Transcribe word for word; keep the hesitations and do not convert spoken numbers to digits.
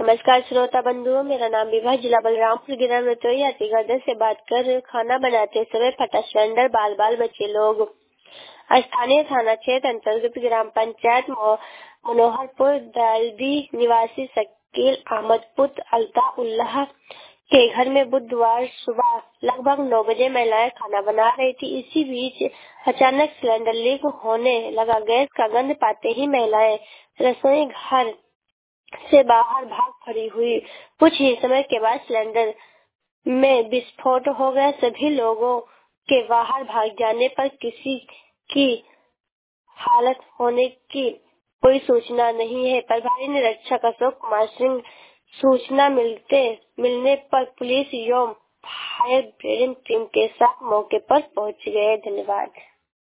नमस्कार श्रोता बंधुओं, मेरा नाम विभा, जिला बलरामपुर, गिरा रतोई अतिगढ़ से बात कर रही हूँ। खाना बनाते समय फटा सिलेंडर, बाल बाल बचे लोग। स्थानीय थाना क्षेत्र अंतर्गत ग्राम पंचायत मनोहरपुर दालदी निवासी शकील अहमद पुत्र अल्ताफ उल्लाह के घर में बुधवार सुबह लगभग नौ बजे महिलाएं खाना बना रही थी। इसी बीच अचानक सिलेंडर लीक होने लगा। गैस का गंध पाते ही महिलाएं रसोई घर से बाहर भाग खड़ी हुई। कुछ ही समय के बाद सिलेंडर में विस्फोट हो गया। सभी लोगों के बाहर भाग जाने पर किसी की हालत होने की कोई सूचना नहीं है। प्रभारी निरीक्षक अशोक कुमार सिंह सूचना मिलते मिलने पर पुलिस एवं फायर ब्रिगेड टीम के साथ मौके पर पहुंच गए। धन्यवाद।